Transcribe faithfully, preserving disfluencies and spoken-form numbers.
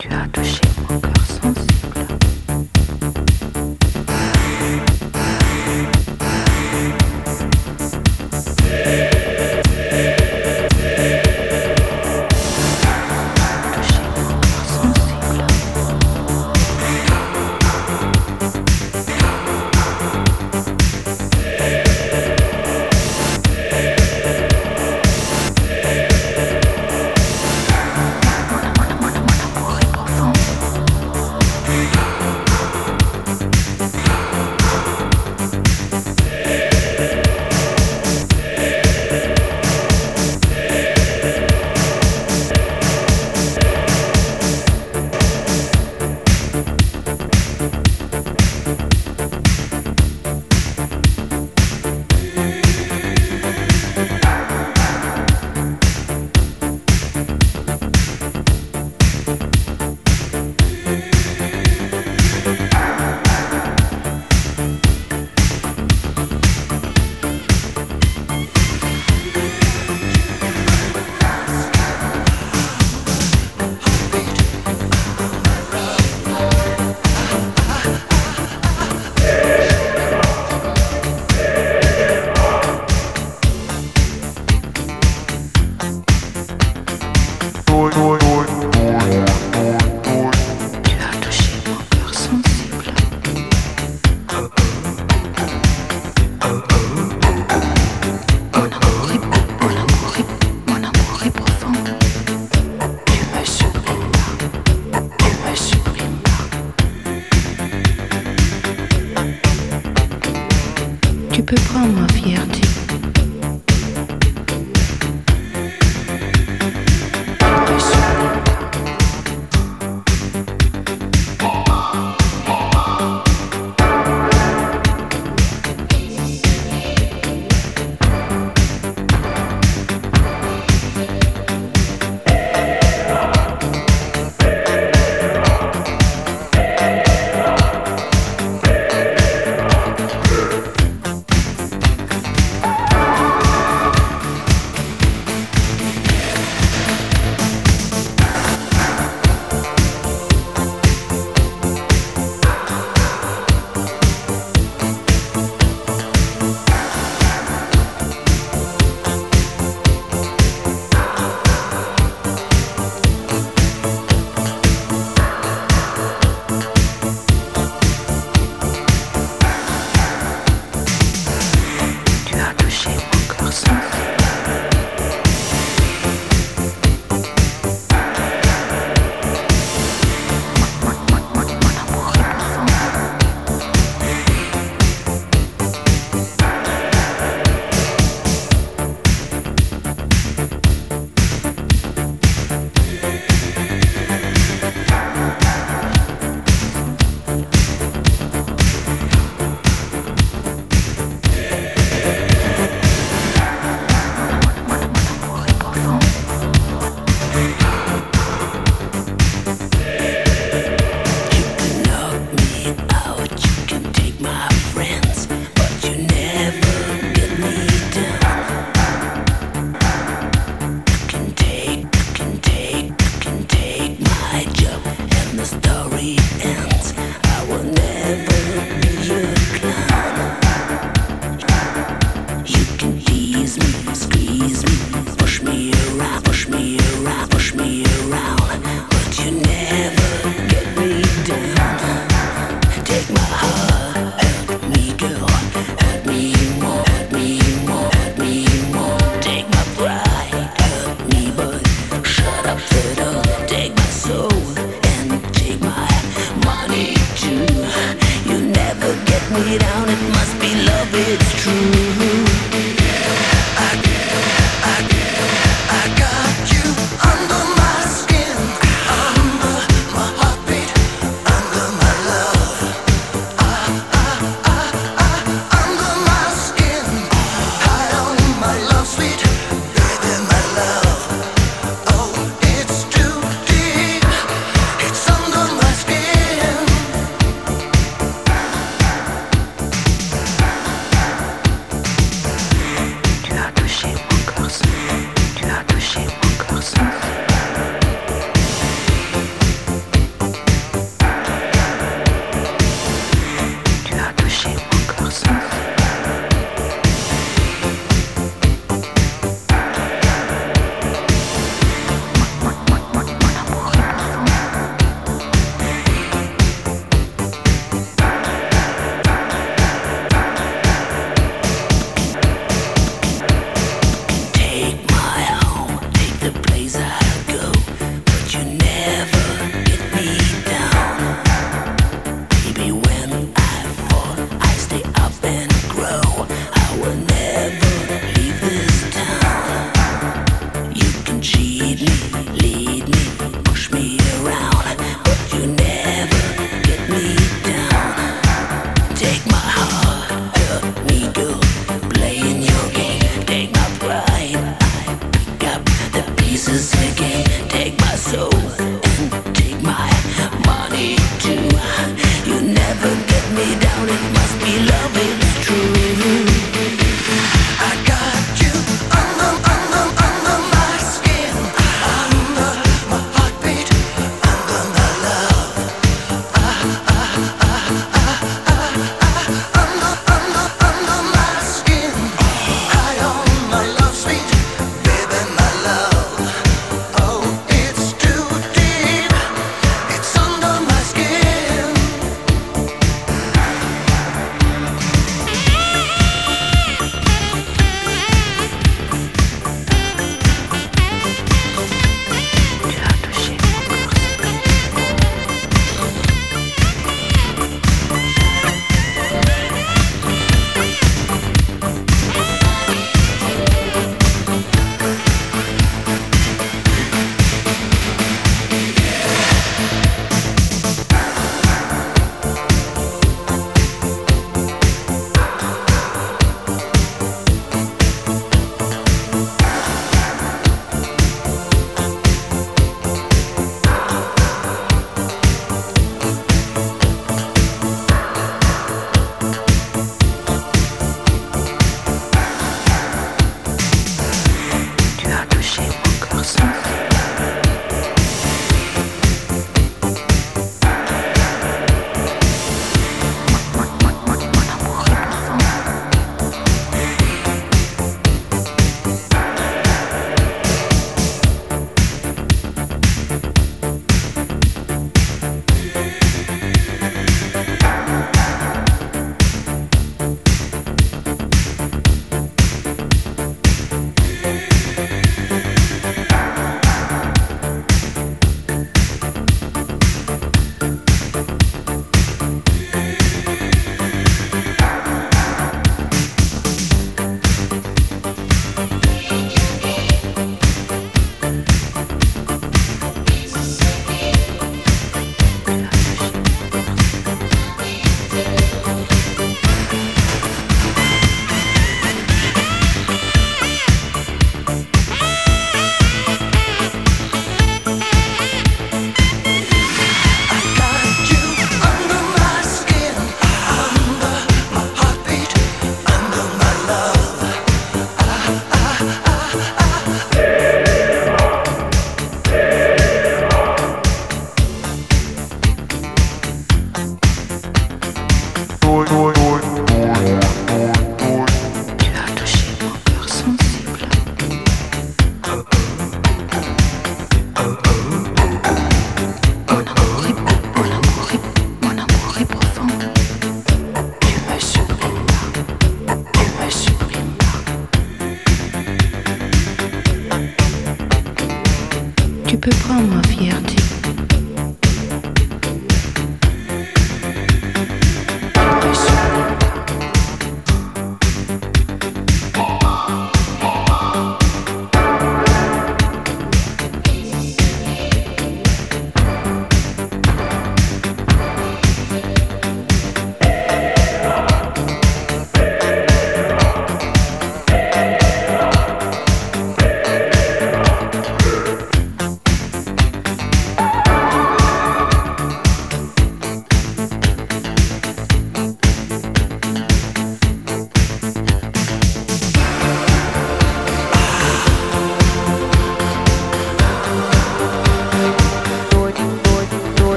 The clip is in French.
Tu as touché mon cœur sensible. Touché mon cœur sensible. Mon amour est profond. Tu as touché mon cœur sensible. Mon amour est beau, mon amour est, mon amour est profond. Tu me supprimes pas, tu me supprimes pas. Tu peux prendre ma fierté. Tu me supprimes pas. Tu as touché mon cœur sensible. Mon, mon, mon, mon, mon amour est profond. Mon, mon amour est profond. You can knock me out, you can take my friends, but you never get me down. You can take, you can take, you can take my job, and the story ends. I will never be a clown. You can tease me, squeeze me, push me around, push me around, push me around, but you never get me down.